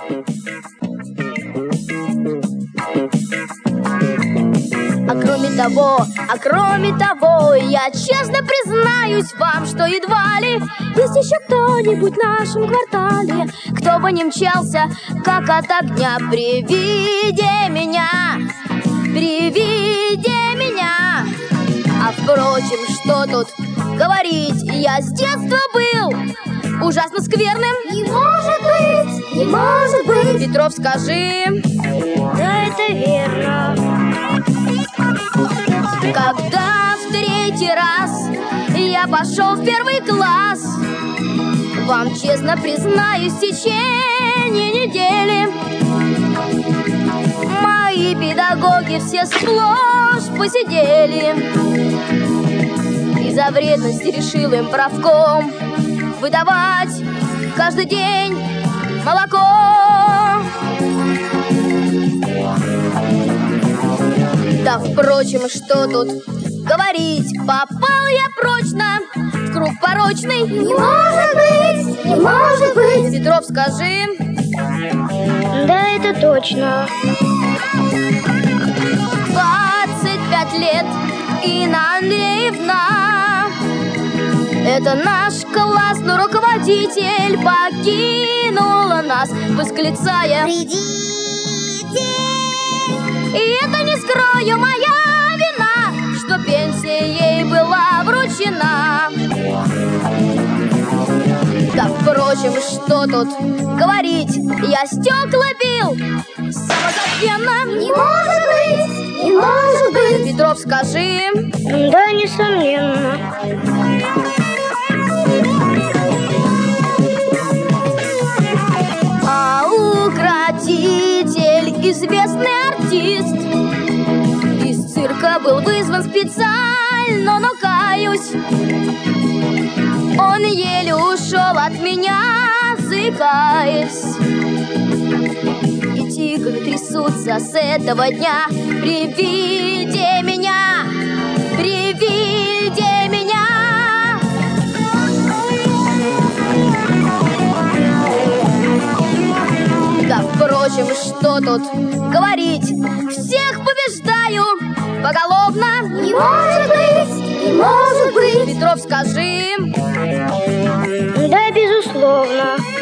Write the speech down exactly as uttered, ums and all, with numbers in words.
А кроме того, а кроме того, я честно признаюсь вам, что едва ли есть еще кто-нибудь в нашем квартале, кто бы не мчался, как от огня при виде меня, при виде меня. А впрочем, что тут говорить, я с детства был ужасно скверным. Не может быть, не может быть. Петров, скажи. Да, это верно. Когда в третий раз я пошел в первый класс, вам честно признаюсь, в течение недели мои педагоги все сплошь посидели. Из-за вредности решил им правком выдавать каждый день молоко. Да, впрочем, что тут говорить, попал я прочно в круг порочный. Не может быть, не может быть. Петров, скажи. Да, это точно. Двадцать пять лет, Инна Андреевна, это наш классный руководитель покинула нас, восклицая: Придите! И это, не скрою, моя вина, что пенсия ей была вручена. Да, впрочем, что тут говорить, я стекла бил самозабвенно. Не может быть, не может быть. Петров, скажи. Да, несомненно. А укротитель, известный артист, из цирка был вызван специально, но каюсь, он еле ушел от меня, заикаясь. И тигры трясутся с этого дня при виде меня, при виде меня. Да, впрочем, что тут говорить, всех побеждаю поголовно. Не может быть, не может быть. Петров, скажи. Да, безусловно.